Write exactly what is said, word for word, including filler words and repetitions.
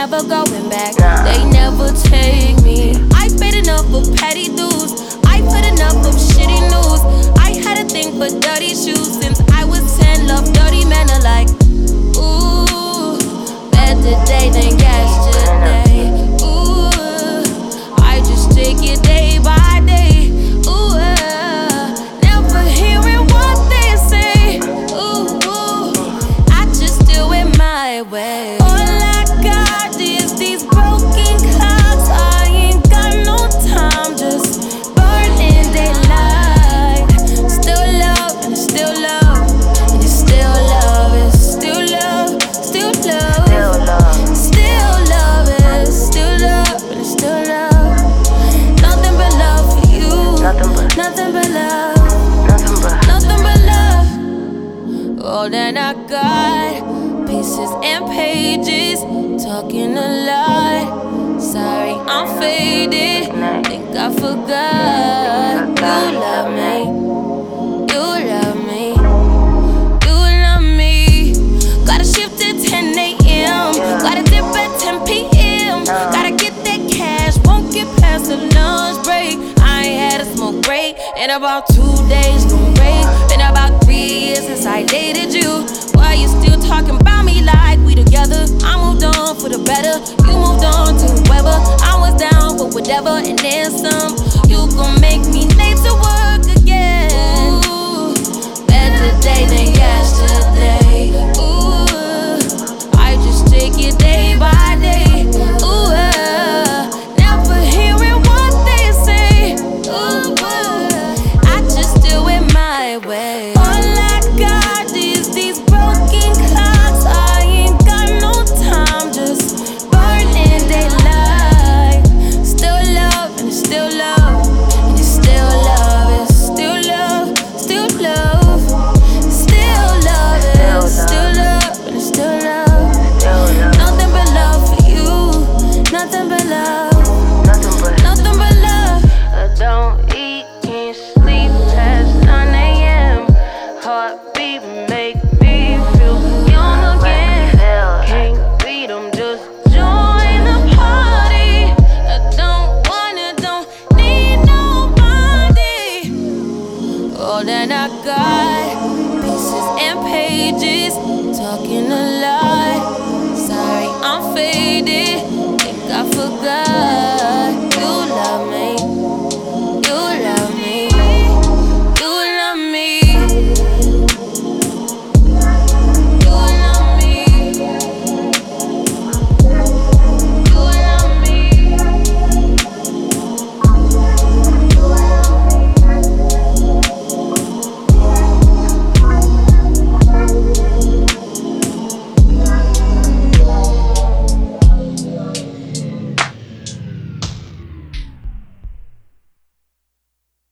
never going back. They never take me. I paid enough for petty dues. I put enough of shitty news. I had a thing for dirty shoes since I was ten. Love dirty men alike. Ooh, better day than yesterday. Ooh, I just take it day by day. Ooh, never hearing what they say. Ooh, I just do it my way. All I got is these broken clouds. I ain't got no time, just burning daylight. Still love and it's still love, and it's still love, it's still love, still love, still love, it's still love, and it's still love. Nothing but love for you, nothing but, nothing but love, nothing but, nothing but love. All that I got, pieces and pages, talking a lot. Sorry, I'm faded. Think I forgot. You love me. You love me. You love me. Gotta shift at ten a.m. Gotta dip at ten p.m. Gotta get that cash. Won't get past the lunch break. I ain't had a smoke break in about two days. Gon' break. Been about three years since I dated you. Why you still talking about me like we together? I moved on for the better. You moved on to whoever. I was down for whatever and then some. You gon' make me